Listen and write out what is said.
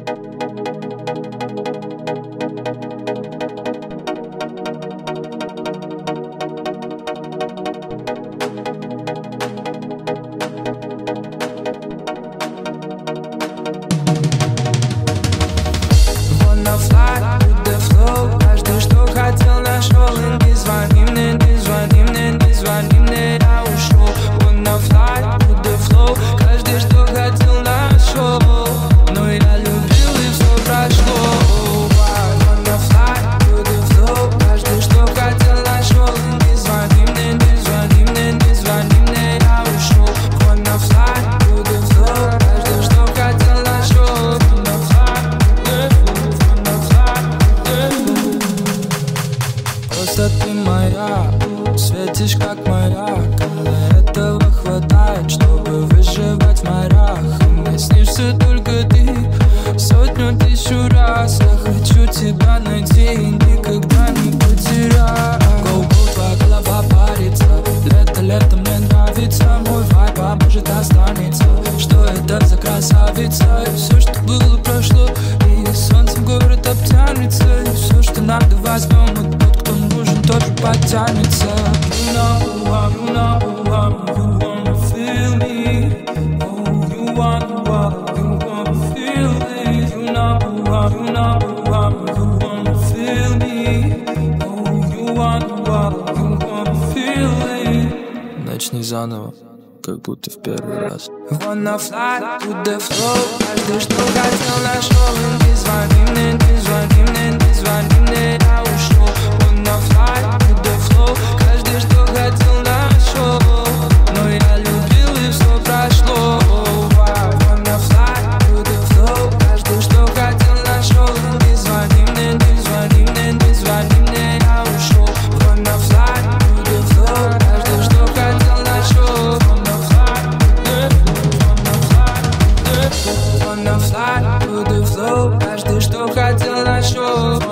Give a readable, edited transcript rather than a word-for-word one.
Просто ты моя, светишь как маяк. Мне этого хватает, чтобы выживать в морях. И мне снишься только ты сотню тысячу раз. Я хочу тебя найти и никогда не потерять. Гоу-гоу, твоя голова парится. Лето мне нравится. Мой вайб, а может останется. Что это за красавица? И все, что было, прошло. И солнцем город обтянется. И все, что надо, возьмем. И тот, кто нужен, тоже потянется. You know, you wanna feel me. Oh, you wanna feel me. You know, you wanna feel me. Oh, you wanna feel me. Начни заново, как будто в первый раз. Wanna fly to the floor. Каждый, что хотел, нашел. Не звони мне, не звони мне, не звони мне, я ушел. Wanna fly to the floor. Каждый, что хотел, нашел. Но я любил и все прошло. Wanna fly to the floor. Каждый, что хотел, нашел. Не звони мне, не звони мне, не звони мне, я ушел. Wanna fly to the floor. Каждый, что хотел, нашел. Wanna fly to the floor. Каждый, что хотел, нашел.